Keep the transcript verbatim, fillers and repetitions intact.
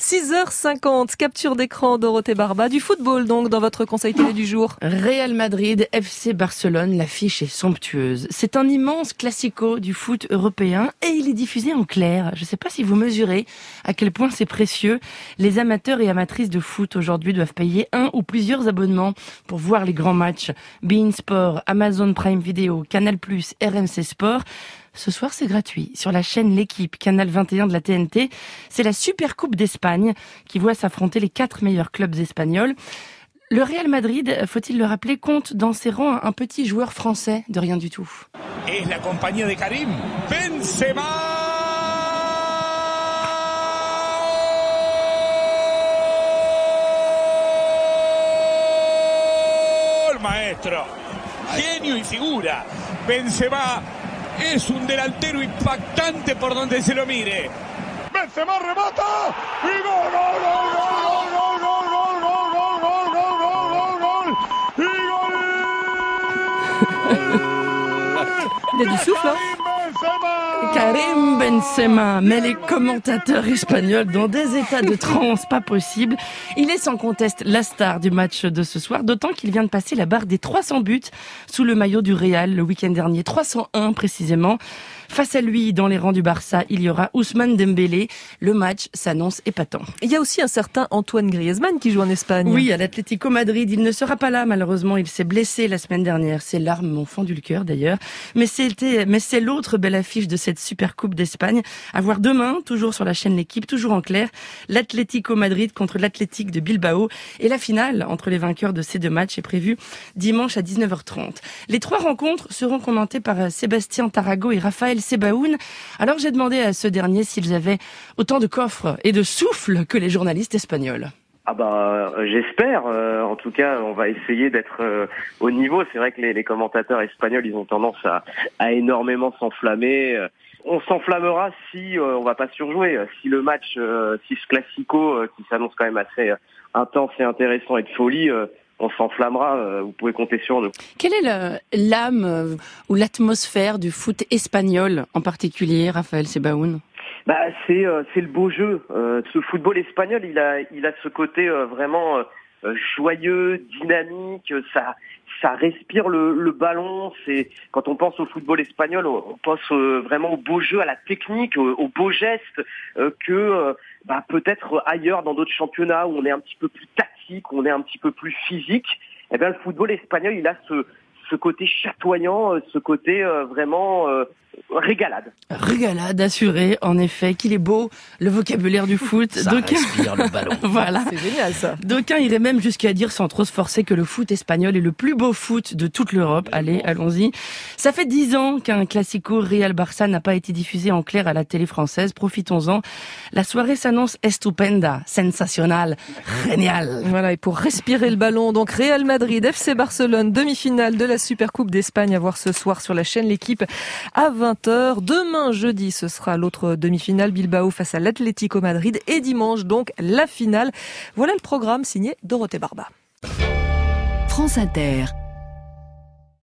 six heures cinquante, capture d'écran Dorothée Barba, du football donc dans votre conseil télé du jour. Real Madrid, F C Barcelone, l'affiche est somptueuse. C'est un immense classico du foot européen et il est diffusé en clair. Je ne sais pas si vous mesurez à quel point c'est précieux. Les amateurs et amatrices de foot aujourd'hui doivent payer un ou plusieurs abonnements pour voir les grands matchs. beIN Sport, Amazon Prime Video, Canal plus, R M C Sport. Ce soir, c'est gratuit. Sur la chaîne L'équipe, Canal vingt et un de la T N T, c'est la Super Coupe d'Espagne qui voit s'affronter les quatre meilleurs clubs espagnols. Le Real Madrid, faut-il le rappeler, compte dans ses rangs un petit joueur français de rien du tout. Es la compañía de Karim Benzema. El maestro, genio y figura. Benzema es un delantero impactante por donde se lo mire. Benzema remata y gol, gol, gol, gol, gol, gol, gol, gol, gol, gol, gol, gol, gol, Il y a du souffle, hein? Karim Benzema met les commentateurs espagnols dans des états de transe pas possible. Il est sans conteste la star du match de ce soir, d'autant qu'il vient de passer la barre des trois cents buts sous le maillot du Real le week-end dernier, trois cent un précisément. Face à lui, dans les rangs du Barça, il y aura Ousmane Dembélé. Le match s'annonce épatant. Il y a aussi un certain Antoine Griezmann qui joue en Espagne. Oui, à l'Atlético Madrid. Il ne sera pas là, malheureusement. Il s'est blessé la semaine dernière. Ses larmes m'ont fendu le cœur, d'ailleurs. Mais c'était, mais c'est l'autre belle affiche de cette Super Coupe d'Espagne. À voir demain, toujours sur la chaîne L'équipe, toujours en clair. L'Atlético Madrid contre l'Athletic de Bilbao. Et la finale entre les vainqueurs de ces deux matchs est prévue dimanche à dix-neuf heures trente. Les trois rencontres seront commentées par Sébastien Tarago et Raphaël Sebaoun. Alors j'ai demandé à ce dernier s'ils avaient autant de coffres et de souffle que les journalistes espagnols. Ah bah euh, j'espère. Euh, en tout cas, on va essayer d'être euh, au niveau. C'est vrai que les, les commentateurs espagnols, ils ont tendance à, à énormément s'enflammer. On s'enflammera si euh, on va pas surjouer. Si le match, euh, si ce classico euh, qui s'annonce quand même assez euh, intense et intéressant et de folie, euh, on s'enflammera, euh, vous pouvez compter sur nous. Quelle est le, l'âme euh, ou l'atmosphère du foot espagnol en particulier, Raphaël Sebaoun? Bah c'est euh, c'est le beau jeu. Euh, ce football espagnol, il a il a ce côté euh, vraiment euh, joyeux, dynamique. Ça ça respire le, le ballon. C'est quand on pense au football espagnol, on, on pense euh, vraiment au beau jeu, à la technique, aux, aux beaux gestes euh, que euh, bah peut-être ailleurs dans d'autres championnats où on est un petit peu plus tactique, où on est un petit peu plus physique. Eh bien le football espagnol, il a ce ce côté chatoyant, ce côté euh, vraiment euh, régalade. Régalade assurée, en effet, qu'il est beau, le vocabulaire du foot. Ça D'aucuns... respire le ballon. Voilà. C'est génial ça. D'aucuns iraient même jusqu'à dire, sans trop se forcer, que le foot espagnol est le plus beau foot de toute l'Europe. Allez, allons-y. Ça fait dix ans qu'un classico Real-Barça n'a pas été diffusé en clair à la télé française. Profitons-en. La soirée s'annonce estupenda, sensacional, génial. Voilà, et pour respirer le ballon, donc Real Madrid, F C Barcelone, demi-finale de la Super Coupe d'Espagne à voir ce soir sur la chaîne L'équipe à vingt heures. Demain, jeudi, ce sera l'autre demi-finale, Bilbao face à l'Atlético Madrid. Et dimanche, donc, la finale. Voilà le programme signé Dorothée Barba. France Inter.